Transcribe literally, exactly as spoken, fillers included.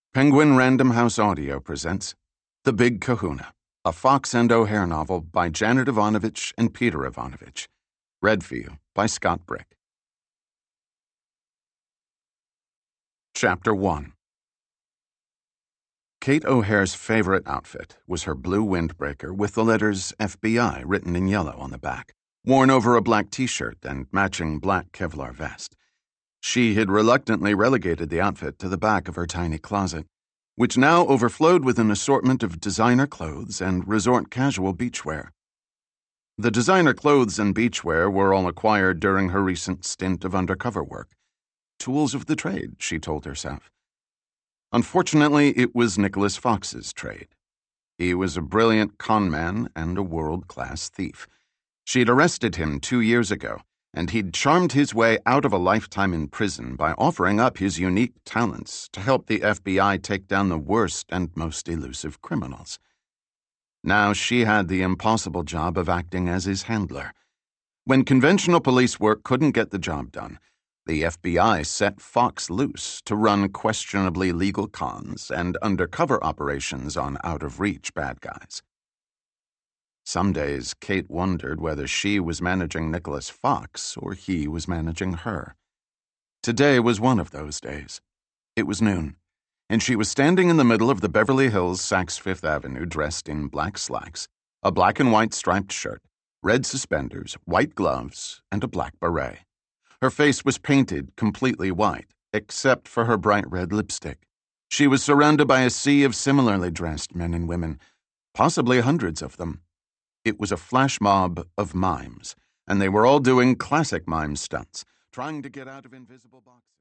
Penguin Random House Audio presents The Big Kahuna, a Fox and O'Hare novel by Janet Ivanovich and Peter Ivanovich. Read for you by Scott Brick. Chapter one. Kate O'Hare's favorite outfit was her blue windbreaker with the letters F B I written in yellow on the back, worn over a black t-shirt and matching black Kevlar vest. She had reluctantly relegated the outfit to the back of her tiny closet, which now overflowed with an assortment of designer clothes and resort casual beachwear. The designer clothes and beachwear were all acquired during her recent stint of undercover work. Tools of the trade, she told herself. Unfortunately, it was Nicholas Fox's trade. He was a brilliant con man and a world-class thief. She'd arrested him two years ago, and he'd charmed his way out of a lifetime in prison by offering up his unique talents to help the F B I take down the worst and most elusive criminals. Now she had the impossible job of acting as his handler. When conventional police work couldn't get the job done, the F B I set Fox loose to run questionably legal cons and undercover operations on out-of-reach bad guys. Some days, Kate wondered whether she was managing Nicholas Fox or he was managing her. Today was one of those days. It was noon, and she was standing in the middle of the Beverly Hills Saks Fifth Avenue dressed in black slacks, a black and white striped shirt, red suspenders, white gloves, and a black beret. Her face was painted completely white, except for her bright red lipstick. She was surrounded by a sea of similarly dressed men and women, possibly hundreds of them. It was a flash mob of mimes, and they were all doing classic mime stunts, trying to get out of invisible boxes.